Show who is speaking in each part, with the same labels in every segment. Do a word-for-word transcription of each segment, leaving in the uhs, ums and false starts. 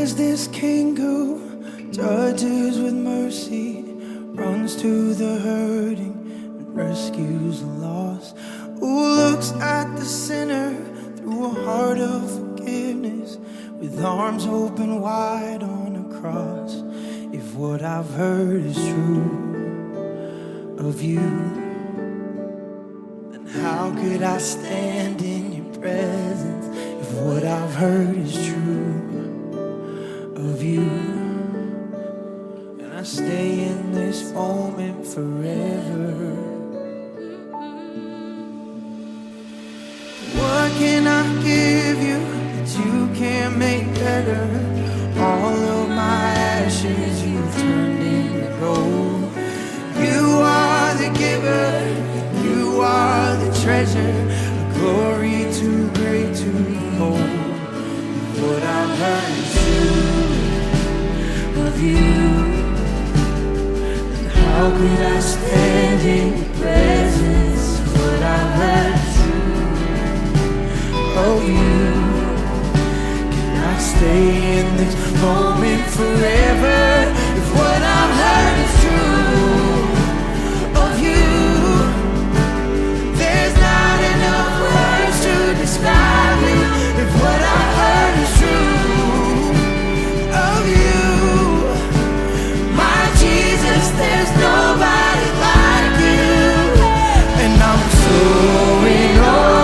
Speaker 1: is this king who judges with mercy, runs to the hurting and rescues the lost, who looks at the sinner through a heart of forgiveness, with arms open wide on a cross? If what I've heard is true of you, then how could I stand in your presence? If what I've heard is true of you, and I stay in this moment forever. What can I give you that you can't make better? All of my ashes you've turned into gold. You are the giver, you are the treasure, a glory too great to hold. What I've heard is true of you, and how could I stand in your presence? What I've heard is true of you. Can I stay in this moment forever? If what I've heard is true of you, there's not enough words to describe you. If what I've heard is true of you, my Jesus, there's nobody like you. And I'm so in awe.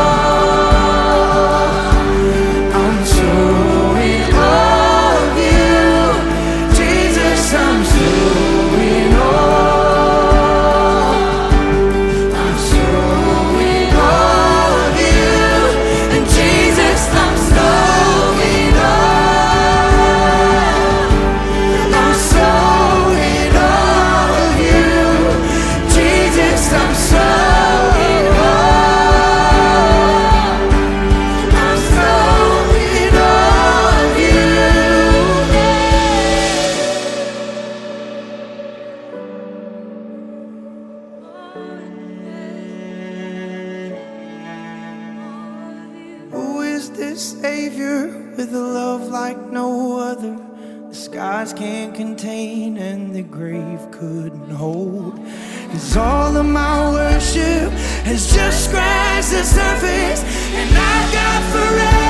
Speaker 1: This Savior with a love like no other, the skies can't contain and the grave couldn't hold. 'Cause all of my worship has just scratched the surface, and I've got forever.